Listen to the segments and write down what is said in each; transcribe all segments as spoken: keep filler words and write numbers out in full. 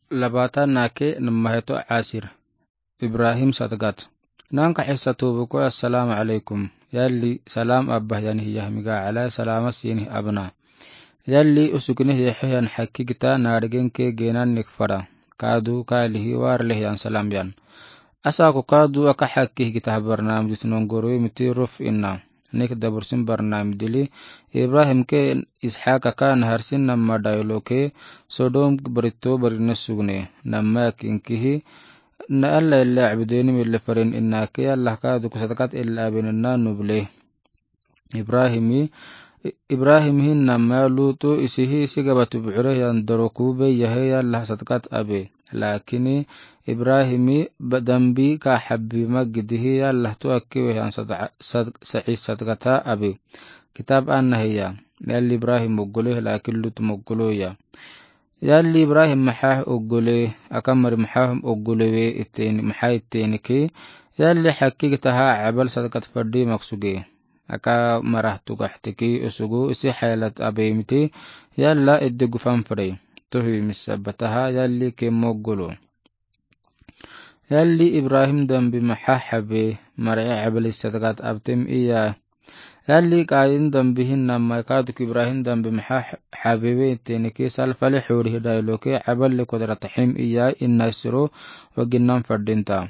labatan nake namaheto casir ibrahim sadgat nanka xisatubuko assalamu alaykum yalli salam abbah yanihiyah miga ala salama sinih abna yalli usuknih yeheyan hakkigita naarigenke geenannik fara kaadu kaalihi waarleh yan salam yan asaako kaadu aka hakkih gitah barnaamijitnongoroy miti ruf inna nik dabursin barnaamijili ibrahim ke isxaaka ka naharsin nama dayloke sodom barito barine sugne namakinkihi na alla illa abudeenim illa farin innake allah kaadu kusadqat illa abinna nuble ibrahimi ibrahim hinna maluto isihi sigabatu bucure yan darokube yahe allah sadqat abe lakini ibrahimi dambi ka habbi magidihi allah to akiwe yan sa'i sadqata abe kitab annahiya yalli ibrahim mogole lakin lut mogoloya yalli ibrahim maxaa ogole akamar maxaa ogolewe iteen maxaa iteeniki yalli xakigtaha cabal sadqat fadhi maqsuge aka marah tugaxtiki usugu isi xeelad abeymiti yalla iddi gufan fadhay tohi misabataha yalli ke mogolo yalli ibrahim dambi maxaa xabe marci cabal sadqat abtem iya yalli qaadin dambihin namaykaduk ibrahim dambi maxaa xabewe iteeniki salfale xoorihi dayloke caballi kodrataxim iya inasiro waginan fadhinta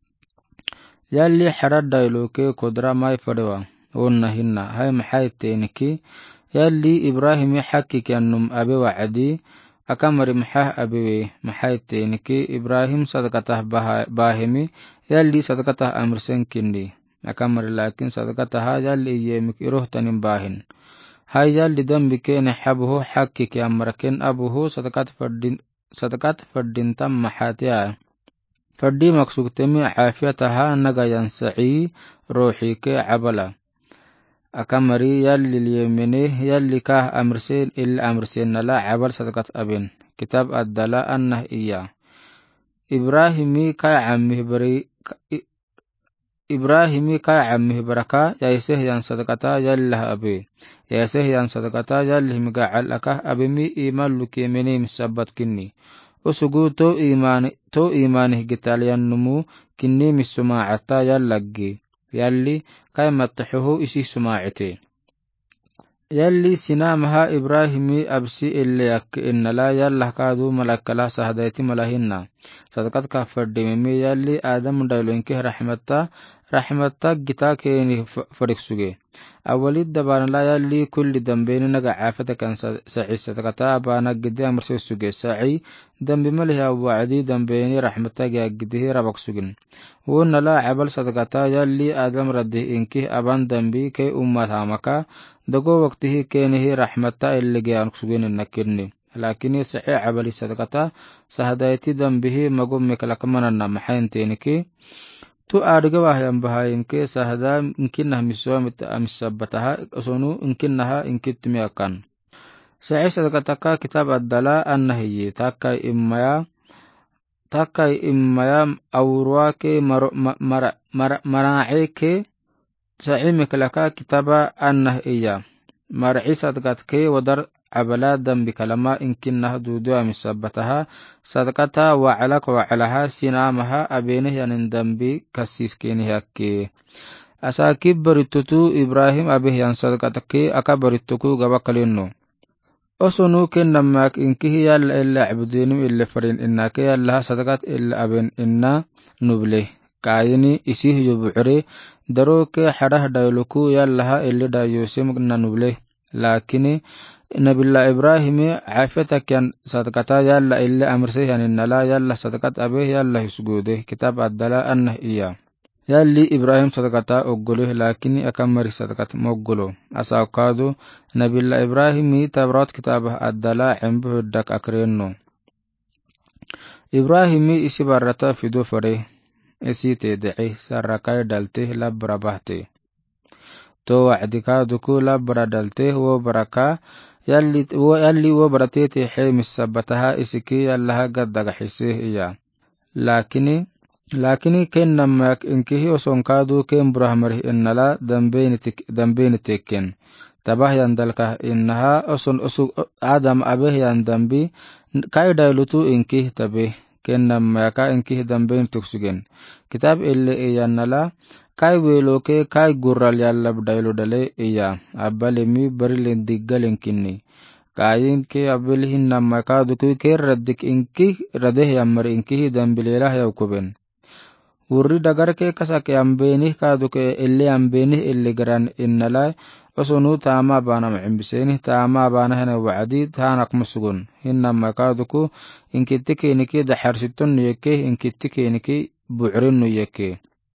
yalli xara dayloke kodra may fadhewa wonna hinna hay maxaa iteeniki yalli ibrahimi xakkikanum abe wacdi akamari maxaa abewe maxaa iteeniki ibrahim sadqatah baahimi yalli sadqatah amirsenkindi akamari laakin sadqataha yalli iyemik irohtanin baahin hay yalli dambi kene xabuhu xakkiki amaraken abuhu sadqat fadhin sadqat fadhintan maxaatiya fadhi maksugtemi caafiyataha nagayan saci ruuxike cabala akamari yalli lyemene yalli kah amirsen illa amirsenala cabal sadqat aben kitab addala annah iya ibrahimi kay camih bari ibrahimi kay camih baraka yaiseh yan sadqata yallah abe yaiseh yan sadqata yallih migacal akah abemi iman lukemene misabat kinni usugu to iman to imanih gitalyannumu kinni misumacata yallagge yalli kay mataxuhu isi sumaacite yalli sinamaha ibrahimi absi ileyak innala yallah kaadu malakala sahdayti malahinna sadqad ka fadhimimi yalli adam dayloinkeh raxmata raxmata gita keeni fadhigsuge awalid dabaanala yalli kulli dambeeni naga caafata kan saci sadqata baana gide amarse suge saci dambi maliha wacdi dambeeni raxmata gaagidihi rabak sugin wonala cabal sadqata yalli adam radih inkih aban dambi kay ummathamaka dago waqtihi keenihi raxmata iligean suginina kirni lakini saci cabali sadqata sahdayti dambihi magummikalakamanana maxaynteeniki tu aadgawahyan bahayimke sahda inkinah miswamit amisabataha sonu inkinaha inkitmiakan saci sadqataka kitab addala annahiyi takai imaya takai imaya awruake maraaceke saci miklaka kitaba annah iya marci sadqatke wadar cabala dambi kalama inkinah dudu amisabataha sadqata wacalak wacalaha sinamaha abenehyanin dambi kasiskenihakke asakib baritutu ibrahim abehyan sadqatake aka barituku gabakalino osonu kennamak inkihi yalla illa cabudeenim illa farin innake yallaha sadqat illa aben inna nuble kaayini isihiyo bucure daroke xadah dayluku yallaha ili dayosemna nuble lakini nabila ibrahimi caafiyatakan sadqata yalla illa amirseyaninala yalla sadqat abeh yalla hisgude kitab addala annah iya yalli ibrahim sadqata ogole lakini akamari sadqat mogolo asawkaadu nabila ibrahimi tabrat kitabah addala cembuhuddak akreno ibrahimi isi barata fido fare isite deci sarakay dalte labrabahte to wacdikaaduku labra dalte wo baraka yalli yalli wo baratete xeemis sabataha isiki yallaha gaddagaxiseh iya lakini lakini kennamak inkihi osonkaadu ken burahmarih innala dambeeni tekken tabahyan dalkah innaha oson usug adam abehyan dambi kai dailutu inkih tabe kennama ka inkih damben tuksugen kitab elle iyanala kai weloke kai gurral yalla dailu dale iya abalemi barilen diggalen kinni kayin ke abelhin namma ka duku ke raddik inkih radeh yamar inkih dambilelah yaukuben wurri dagar ke kasake ambeni ka duku elle ambeni elle garan innala osonu taama bana macimbiseni taama bana hena wacdi taanak musugun hinama kaaduku inkittikeniki daxarsitonu yeke inkittikeniki bucrinu yeke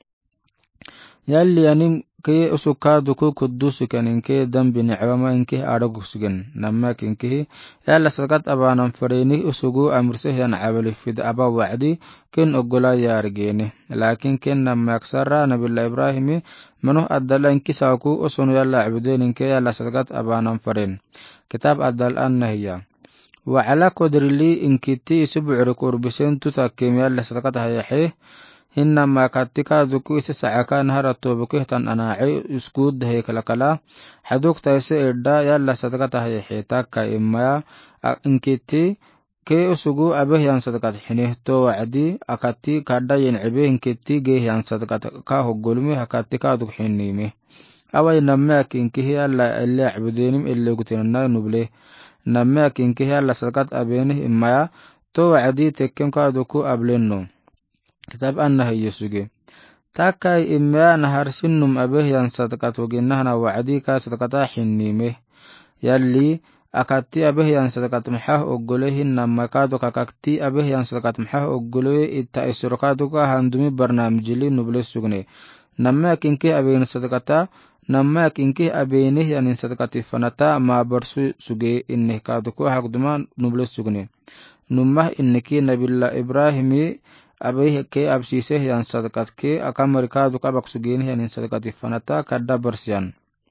yalli anim ke usukaaduku kudusukan inke dambi nicbama inkih adhagusugen namak inkihi yalla sadqad abanan fareni usugu amirsehyan cabalifid aba wacdi ken ogola yaargeeni laakin ken namak sara nabila ibrahimi manu adala inkisaku usunu yalla cabudeen inke yalla sadqad abanan faren kitab adal annahiya wacala kodrili inkiti isubucri kurbisen tutakem yalla sadqad hayaxe hinama katikaduku isi sacaka naharatobukehtan anaace iskuudahe kalakala xadugtaise edha yalla sadqad hayaxe taka imaya inkiti ke usugu abehyan sadqad xine to wacdi akati kadhayen cebe inkiti gehyan sadqad ka hogolme hakati kadug xinime awai namak inkihi yalla ele cabudeenim elegutinana nuble namak inkihi yalla sadqad abenih imaya to wacdi tekem kaduku ableno kitab annahiyo suge takai imaya naharsinum abehyan sadqad woginahna wacdi ka sadqada xinime yalli akati abehyan sadqad maxah ogole hinama kadu kakakti abehyan sadqad maxah ogole itta isrokaduka handumi barnaamijili nuble sugne namak inkih abeen sadqata namak inkih abeenih yanin sadqati fanata maabarsu suge inih kaduku hagduma nuble sugne numah iniki nabila ibrahimi abeh ke absiseh yan sadqat ke akamari kadu kabak sugenih yanin sadqati fanata kadda barsiyan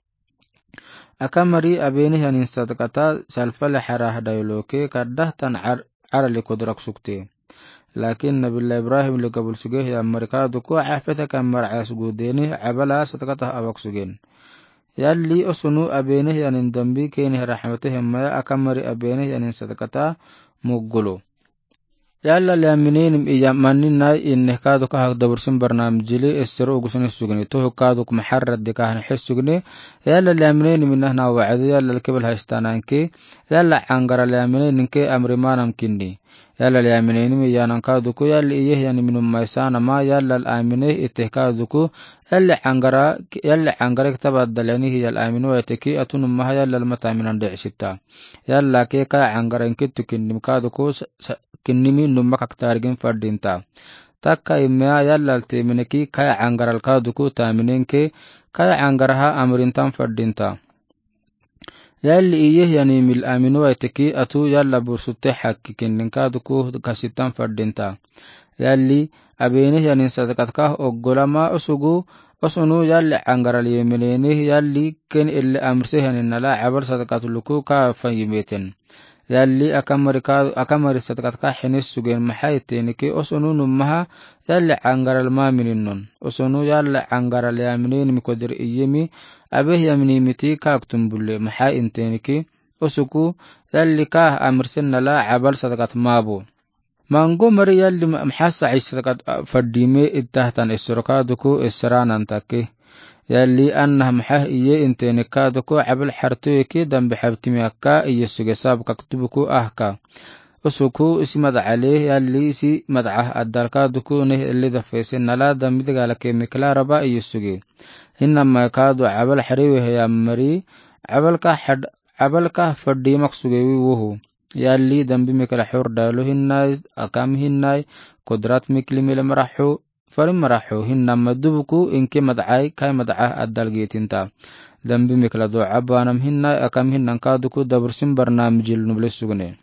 akamari abenih yanin sadqata salfale xarah dayloke kaddah tan carali kudrak sugte laakin nabila ibrahim ligabul sugeh yan marikadu ku cafetaka marcas gudenih cabala sadqatah abak sugen yalli usunu abenih yanin dambi kenih raxmatehemaya akamari abenih yanin sadqata muggulu yalla laaminenim iya maninay ineh kaadu ka hagdabursin barnaamijili isiro ugusni sugni to kaadu maxarad dikahna xisugni yalla laaminenim inahna wacdi yalla kibal haystananke yalla cangara laamineninke amrimanam kinni yalla laaminenim iyanan kaadu ku yalla iyeh yani minum maysana ma yalla aamineh iteh kaadu ku yalla cangara yalla cangara tabadalani yalla aaminu ayteki atunum ma yalla almataminan dhicsita yalla ke ka cangara inkitu kinnim kaadu ku kinnimi numakak targin fadinta taka imea yalla temineki kaya cangaral kaduku taminenke kaya cangaraha amrintan fadinta yalli iyeh yani mil aminu ayteki atu yalla bursute xakki kinnin kaduku kasitan fadinta yalli abenih yanin sadaqatkah oggolama usugu usunu yalli cangaral yemenenih yalli ken ille amrseh yanin nala cabar sadaqatuluku ka fayimeten yalli akamari ka akamari sadqad ka xines sugen maxay teeniki usunu numaha yalli cangaral maaminnon usunu yalli cangaral yaaminen mikodir iyemi abeh yamnimiti kaaktum bulle maxay inteeniki usuku yalli ka amirsenna la cabal sadqad maabo mango mari yalli maxasa sadqad fadime ittahtan isrokaduku isranantake yalli annah maxah iye inteeni kaadako cabal xartoyeki dambe xabtimiaka iyo sugesab kaktubuku ahka usuku isi madacaleh yalli isi madacah adalkaaduku neh elida fayse nala dambidigala kemikla raba iyo suge hinama kaadu cabal xariwehya mari cabalka xad cabalka fadhimak sugewi wuhu yalli dambi mikla xur daalo hinay akam hinay kudrat miklimile maraxu farin maraxo hinama dubuku inke madcay kay madcah adalgeetinta dambi mikla dooca baanam hinay akam hinan kaaduku dabursin barnaamijil nuble sugne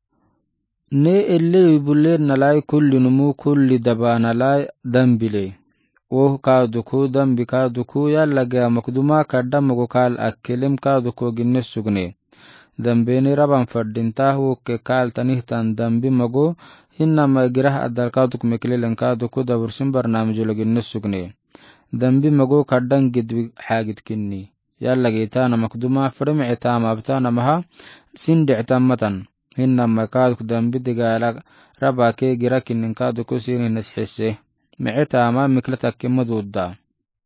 ne eley bulle nalay kulli numu kulli dabaanalay dambile woh kaaduku dambi kaaduku yalla gaamakduma kadhamago kaal akkelem kaaduko ginne sugne dambeni raban fadhintah wokke kaaltanihtan dambi mago hinama girah adalkaaduk meklelenkaduku dabursin barnaamijologinne sugne dambi mago kadhan gidwi xaagidkinni yalla geetaana makduma firmici taamaabtaanamaha sindhictammatan hinama kaaduk dambi digaala raba kee girakinin kaaduku siini nasxise micitaama mikla takkimaduudda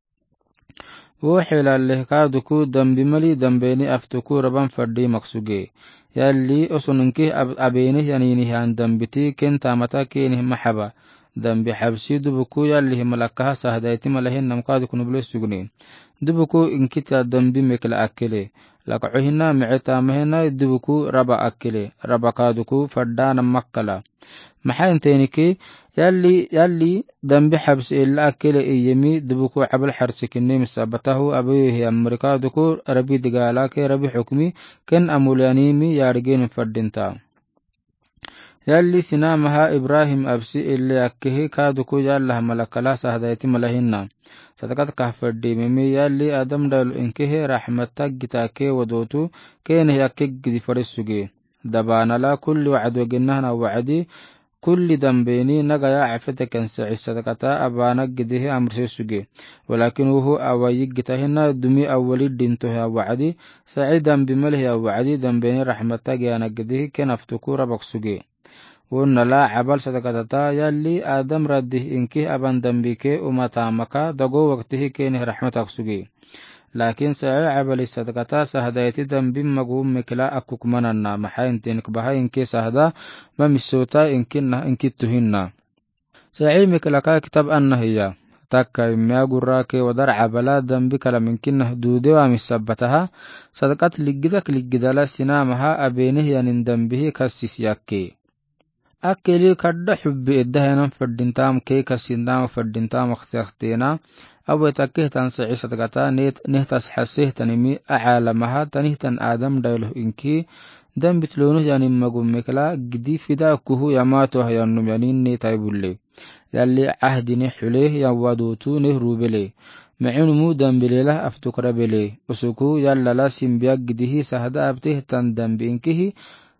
wuxilaaleh kaaduku dambi mali dambeeni aftuku raban fadhii maksuge yalli osuninki abeenih yaninihan dambiti kentaamata keenih maxaba dambi xabsi dubuku yallihi malakaha sahdayti malahinam kaaduku nuble sugne dubuku inkita dambi mikla akele lakacohina micitaamahena dubuku raba akele raba kaaduku fadhaana makkala maxaa inteeniki yalli yalli dambi xabsi ila akele iyemi dubuku cabal xarsikine misabatahu abeehi amerikaaduku rabi digaala ke rabi xukmi ken amulyanimi yaarigeen fadhinta yalli sinamaha ibrahim absi ile akkehi kaaduku yallah malakala sahdayti malahina sadaqad kah fadhimimi yalli adam dhalo inkehe raxmata gitaakee wadootu keeneh yakke gidi fadhisuge dabaanala kulli wacdogenahna wacdi kulli dambeeni nagaya cafetekan saci sadaqata abaana gidihe amrise suge walakin wuhu awayigitahina dumi awali dhintoha wacdi saci dambi malehya wacdi dambeeni raxmatagiana gidihi kenaftuku rabak suge wunala cabal sadaqatata yalli adam radih inkih aban dambike umataamaka dago waqtihi keenih raxmatak suge laakiin saci cabali sadaqata sahdayti dambi magu mikla akukmanana maxaa inteenikbaha inkii sahda mamisoota inkinah inkituhinna saci miklaka kitab annahiya takkai miagurake wadar cabala dambi kala minkinah duudewa misabataha sadaqat ligidak ligidala sinamaha abeenihyanin dambihi kasis yakke akeli kadda xubbi iddahenan fadhintaam kee kasindaama fadhintaam waqtiaqteena awetakkehtan saci sadaqata nehtas xasehtanimi acaalamaha tanihtan aadam dhayloh inkii dambitlonuh yanin magumikla gidi fidakuhu yamaatoh yanum yaninne taybulle yalli cahdine xuleh yawaduutu neh ruubele macinumu dambilelah aftukrabele usuku yallala simbiya gidihi sahda abtehtan dambi inkihi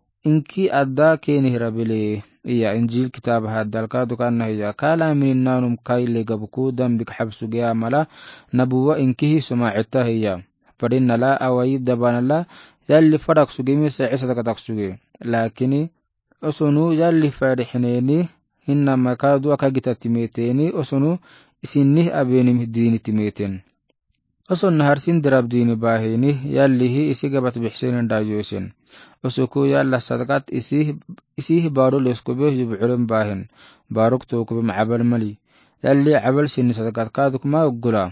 inki adda keenih rabele iya injil kitabaha dalkadukannahiya kaalaamininanum kayle gabku dambik xabsugeya mala nabuwa inkihi sumaacitahiya fadhinala awayi dabanala yalli fadak sugemi saci sadaqatak suge laakini osunu yalli fadhixineeni hinama kaadu akagita timeeteeni osunu isinih abeenim diini timeeten osonna harsin dirab diini baahini yallihi isi gabat bixsenen dhaayoesen usuku yalla sadaqat isih isih baaro leskube yubculen baahin baarugtookube macabal mali yalli cabal sini sadaqat kaaduk ma oggula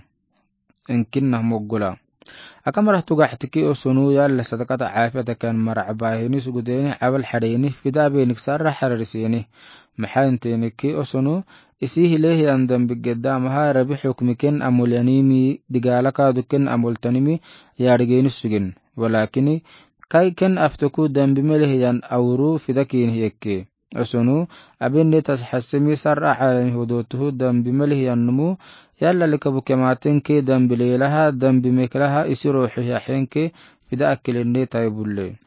inkinah moggula akamarah tugaxtiki osunu yalla sadaqat caafiyatakan marac baahini sugudeeni cabal xadheeni fidaabenik sarra xararseeni maxaa inteeniki osunu isih leehyan dambigeddaamaha rabi xukmiken amulyanimi digaala kaaduken amultanimi yaadhigeeni sugen walaakini kai ken aftuku dambi melehyan awru fidakiinih yekke osunu abenetas xasemi sarra caalami hodootuhu dambi melehyannumu yalla likabukemaatenke dambileelaha dambi meklaha isi rooxiyaxenke fida akkelenne taybulle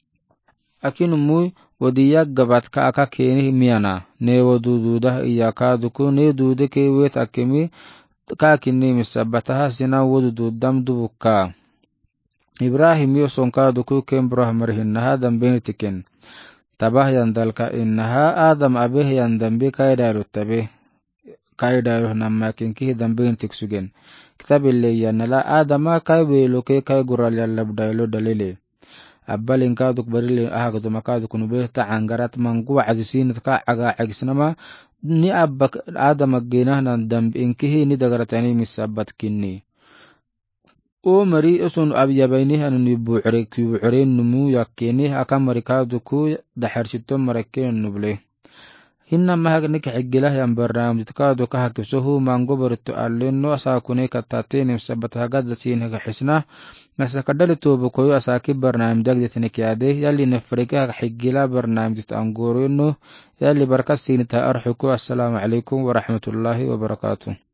akinumuy wadiya gabadka aka keenih miyana neewaduduudah iya kaaduku nee duudeke weet akemi kaakine misabataha sina waduduudam dubukka ibrahim yoson kaaduku kembrah marhinaha dambenitiken tabahyan dalka inaha adam abehyan dambe kaydaalu tabe kaydaaluh namakinkihi dambenitik sugen kitabileyanala adama kayweeloke kay guralyallabdaylo dalile abbalin kaaduk barile ahagduma kaaduknubeh tacangarat mangu wacdisiinat ka cagaacagisnama ni abba adama geenahnan dambi inkihi ni dagaratani misabadkinni o mari osun abyabaynihanuni buucre kibuucreenumu yakkenih akamari kaaduku daxarsito marakkeen nuble hinamahagnik xigilahyan barnaamijt kaadu ka hakisohu mangobarito alleno asaakune katateenim sabathagadasiinhaga xisnah nasakadhali toobakoyo asaaki barnaamijagdetnik yaade yalli nafrikaha xigila barnaamijt angooreno yalli barkasiinita arxuku assalaamu calaykum waraxmatullaahi wabarakaatu